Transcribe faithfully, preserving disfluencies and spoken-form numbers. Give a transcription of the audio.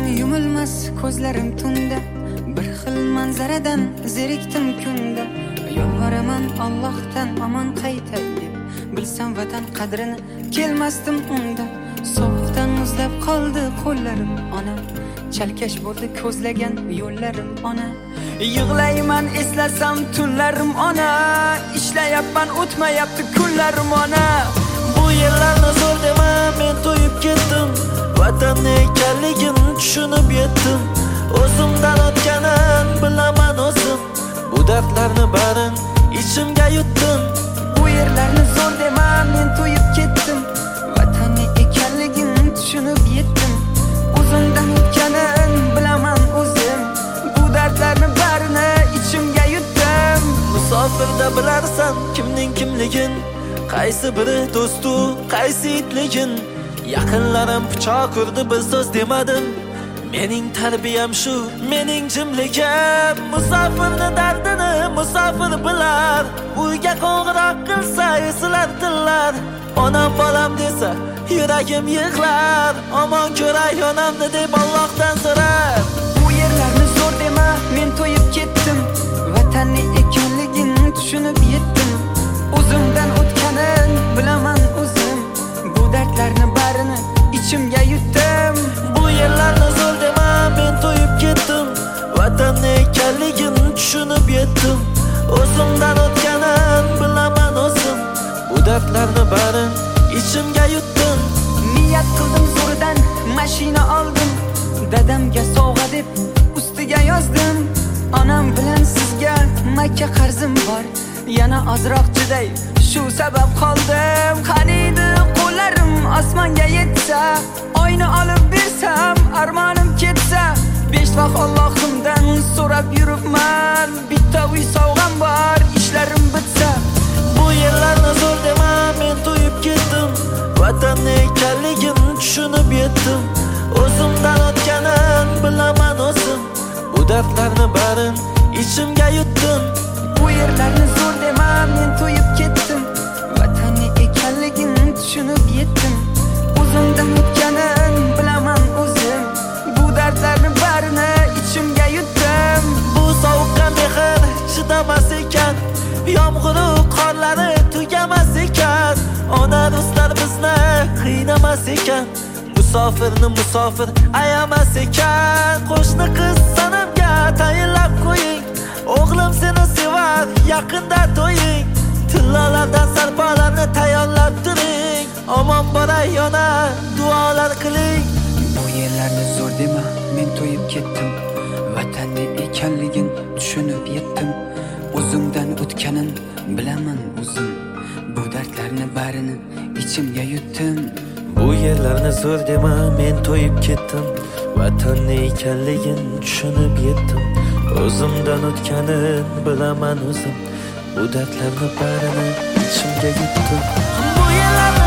yumilmas ko'zlarim tunda, bir xil manzaradan zerikdim kunda. Yolvoraman Allohdan omon qaytay deb, bilsam vatan qadrini kelmasdim unda. Sovuqdan muzlab qoldi qo'llarim ona, chalkash bo'ldi ko'zlagan yo'llarim ona. Yig'layman eslasam tunlarim ona, ishlayapman o'tmayapti kunlarim ona. Bu yerlarni zo'r dema, men to'yib ketdim. Vatanni ekanligini tushunib yetdim. O'zimdan o'tganin bilaman o'zim. Bu dardlarni barin ichimga yutdim. Bu yerlarni zo'r dema, men to'yib ketdim. Vatanni ekanligini tushunib yetdim. O'zimdan o'tganin bilaman o'zim. Bu dardlarni barini ichimga yutdim. Musofirda bilarsan kimning kimligin, qaysi biri do'stu, qaysi itligin. Yaqinlarim pichoq urdi, bir so'z demadim. Mening tarbiyam shu, mening jimligim. Musofirni dardini musofir bilar, uyga qo'ng'iroq qilsa esilar tillar. Onam bolam desa yuragim yig'lar, omon ko'ray onamni deb Allohdan so'rar. Bu yerlarni zo'r dema, men to'yib ketdim. Vatanni ekanligini tushunib yetdim. O'zimdan o'tganin bilaman o'zim. Bu dardlarni barini ichimga yutdim. Bu yerlarni zo'r dema, men to'yib ketdim. Vatanni ekanligini tushunib yetdim. O'zimdan o'tganin bilaman o'zim. Bu dardlarni barin ichimga yutdim. Niyat qildim zo'ridan mashina oldim. Dadamga sovg'a deb ustiga yozdim. Onam bilan sizga Makka qarzim bor. Yana ozroq chiday, shu sabab qoldim. Qaniydi qo'llarim osmonga yetsa, oyni olib bersam armonim ketsa. Besh vaqt Allohimdan so'rab yuribman. Bitta uy sovg'am bor, ishlarim bitsa. Bu yerlarni zo'r dema, men to'yib ketdim. Vatanni ekanligini tushunib yetdim. O'zimdan o'tganin bilaman o'zim. Bu dardlarni barin ichimga yutdim. Bu yerlarni zo'r dema, men to'yib ketdim. Vatanni ekanligini tushunib yetdim. O'zimdan o'tganin bilaman o'zim. Bu dardlarni barini ichimga yutdim. Bu sovuqqa mehr chidamas ekan, yomg'ir qorlari tugamas ekan. Ona do'stlar bizni qiynamas ekan, musofirni musofir ayamas ekan. Qo'shni qiz sanamga tayinlab qo'ying, o'g'lim seni sevar, yaqinda to'ying. Tillalardan sarpolarni tayyorlab turing, omon boray ona duolar qiling. Bu yerlarni zo'r dema, men to'yib ketdim. Vatanni ekanligini tushunib yetdim. O'zimdan o'tganin bilaman o'zim. Bu dardlarni barini ichimga yutdim. Bu yerlarni zo'r dema, men to'yib ketdim. Vatanni ekanligini tushunib yetdim. O'zimdan o'tganin bilaman o'zim. Bu dardlarni barini ichimga yutdim. Bu yerlarni